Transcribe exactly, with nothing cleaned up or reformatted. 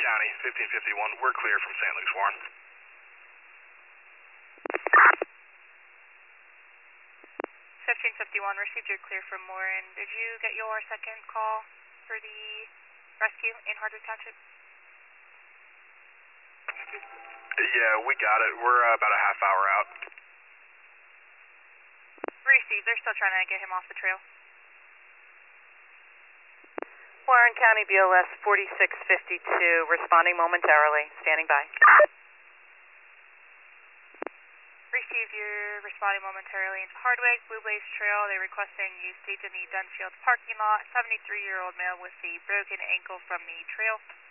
County, fifteen fifty-one. We're clear from Saint Luke's, Warren. fifteen fifty-one, received your clear from Warren. Did you get your second call for the rescue in Hardwick Township? Yeah, we got it. We're uh, about a half hour out. Received. They're still trying to get him off the trail. Warren County B O S forty-six fifty-two, responding momentarily. Standing by. Received. You're responding momentarily into Hardwick, Blue Blaze Trail. They're requesting you stay in the Dunfield parking lot. seventy-three-year-old male with a broken ankle from the trail.